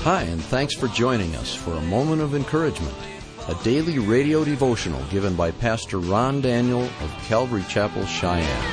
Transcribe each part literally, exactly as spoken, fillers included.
Hi, and thanks for joining us for a moment of encouragement, a daily radio devotional given by Pastor Ron Daniel of Calvary Chapel, Cheyenne.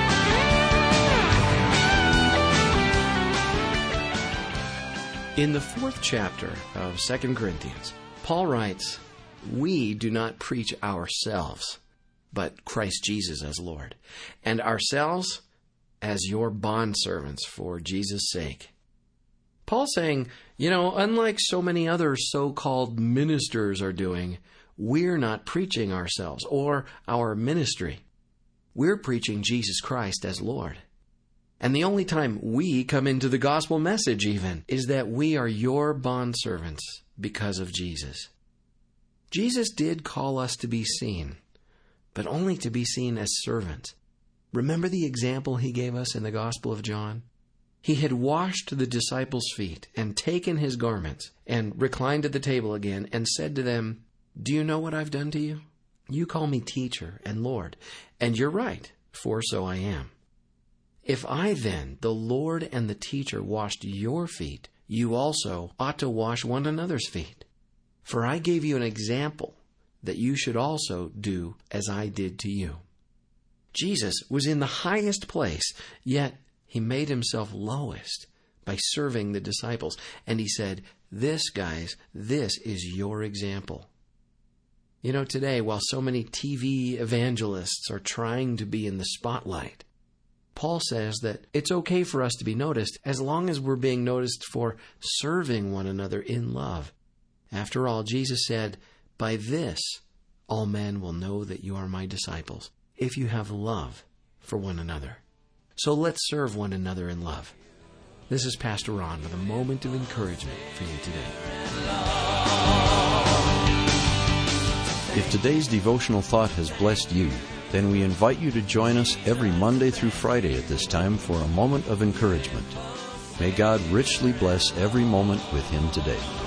In the fourth chapter of Second Corinthians, Paul writes, "We do not preach ourselves, but Christ Jesus as Lord, and ourselves as your bondservants for Jesus' sake." Paul's saying, you know, unlike so many other so-called ministers are doing, we're not preaching ourselves or our ministry. We're preaching Jesus Christ as Lord. And the only time we come into the gospel message even is that we are your bondservants because of Jesus. Jesus did call us to be seen, but only to be seen as servants. Remember the example he gave us in the Gospel of John? He had washed the disciples' feet and taken his garments and reclined at the table again and said to them, "Do you know what I've done to you? You call me teacher and Lord, and you're right, for so I am. If I then, the Lord and the teacher, washed your feet, you also ought to wash one another's feet. For I gave you an example that you should also do as I did to you." Jesus was in the highest place, yet he made himself lowest by serving the disciples. And he said, this, guys, this is your example. You know, today, while so many T V evangelists are trying to be in the spotlight, Paul says that it's okay for us to be noticed as long as we're being noticed for serving one another in love. After all, Jesus said, "By this, all men will know that you are my disciples, if you have love for one another." So let's serve one another in love. This is Pastor Ron with a moment of encouragement for you today. If today's devotional thought has blessed you, then we invite you to join us every Monday through Friday at this time for a moment of encouragement. May God richly bless every moment with Him today.